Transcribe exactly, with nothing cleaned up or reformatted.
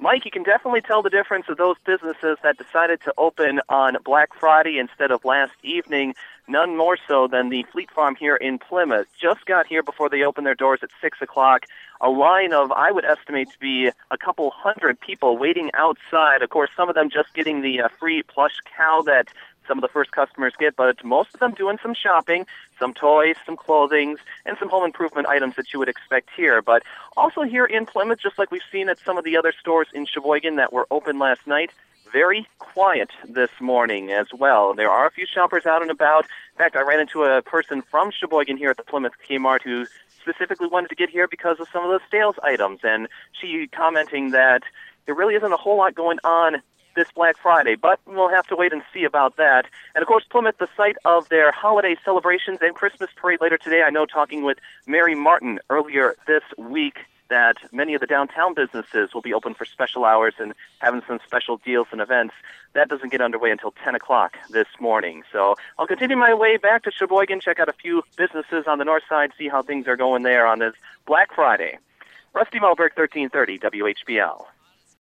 Mike, you can definitely tell the difference of those businesses that decided to open on Black Friday instead of last evening, none more so than the Fleet Farm here in Plymouth. Just got here before they opened their doors at six o'clock. A line of, I would estimate to be a couple hundred people waiting outside. Of course, some of them just getting the uh, free plush cow that some of the first customers get, but most of them doing some shopping, some toys, some clothing, and some home improvement items that you would expect here. But also here in Plymouth, just like we've seen at some of the other stores in Sheboygan that were open last night, very quiet this morning as well. There are a few shoppers out and about. In fact, I ran into a person from Sheboygan here at the Plymouth Kmart who specifically wanted to get here because of some of the sales items, and she commenting that there really isn't a whole lot going on this Black Friday, but we'll have to wait and see about that. And of course, Plymouth, the site of their holiday celebrations and Christmas parade later today. I know talking with Mary Martin earlier this week that many of the downtown businesses will be open for special hours and having some special deals and events. That doesn't get underway until ten o'clock this morning. So I'll continue my way back to Sheboygan, check out a few businesses on the north side, see how things are going there on this Black Friday. Rusty Malberg, thirteen thirty W H B L.